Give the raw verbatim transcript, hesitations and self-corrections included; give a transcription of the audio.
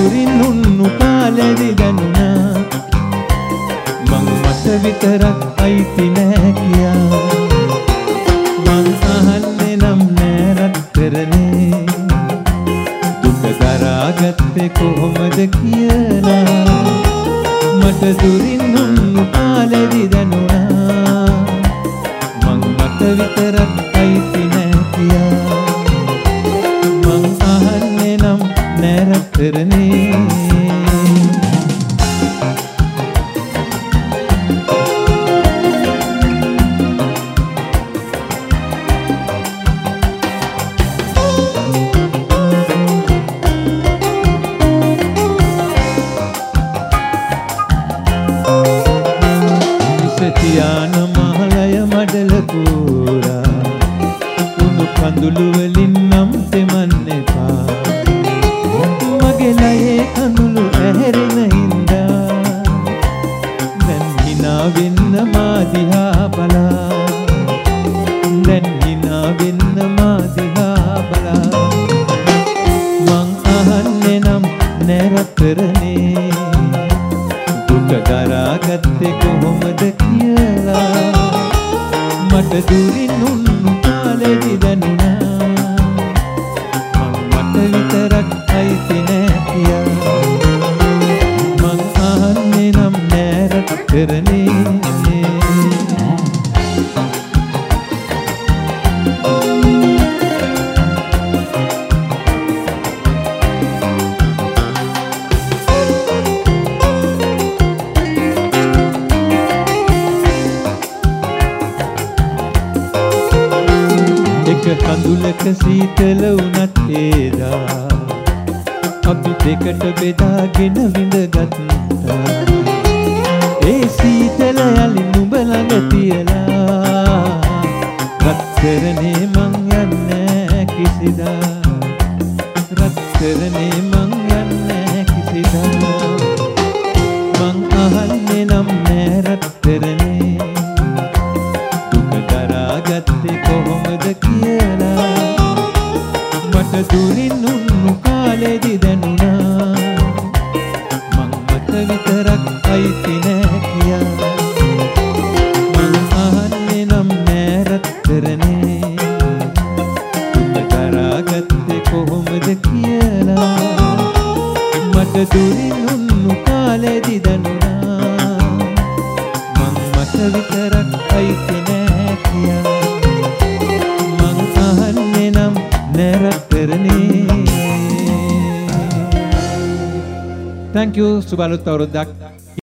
දුරින් උන්නු කාලෙදි දැනුණා මං මට විතරක් අයිති නෑ කියා මං අහන්නේ නම් නෑ රත්තරනේ දුක දරාගත්තේ කොහොමද කියලා මට දුරින් උන්නු කාලෙදි දැනුණා මං මට විතරක් අයිති නෑ කියා මං අහන්නේ නම් නෑ රත්තරනේ තියාන මහලය මඩල පුරා උණු කඳුළු වලින් නම් තෙමන්න එපා මගේ ලයේ කඳුළු ඇහැරෙන හින්දා දැන් හිනා වෙන්න මා දිහා බලා දැන් හිනා වෙන්න මා දිහා බලා මං අහන්නේ නම් නෑ රත්තරනේ දුක දරාගත්තේ කොහොමද කියලා මට දුරින් උන්නු කාලෙදි දැනුණා මං මට විතරක් අයිති නෑ කියා මං අහන්නේ නම් නෑ රත්තරනේ කඳුලක සීතල වුණත් ඒදා අපි දෙකට බෙදාගෙන විඳගත්තා ඒ සීතල යලි නුඹ ළඟ තියලා රත්තරනේ මං යන්නේ කිසිදා රත්තරනේ මං යන්නේ කිසිදා මං අහන්නේ නම් නෑ රත්තරනේ ගත්තේ කොහොමද කියලා මට දුරින් උන්නු කාලෙදි දැනුණා මං මට විතරක් අයිති නෑ කියා මං අහන්නේ නම් නෑ රත්තරනේ දුක දරාගත්තේ කොහොමද කියලා මට දුරින් උන්නු කාලෙදි දැනුණා මං මට විතරක් අයිති නෑ කියා මං අහන්නේ නම් නෑ රත්තරනේ. Thank you. සුබ අලුත් අවුරුද්දක්.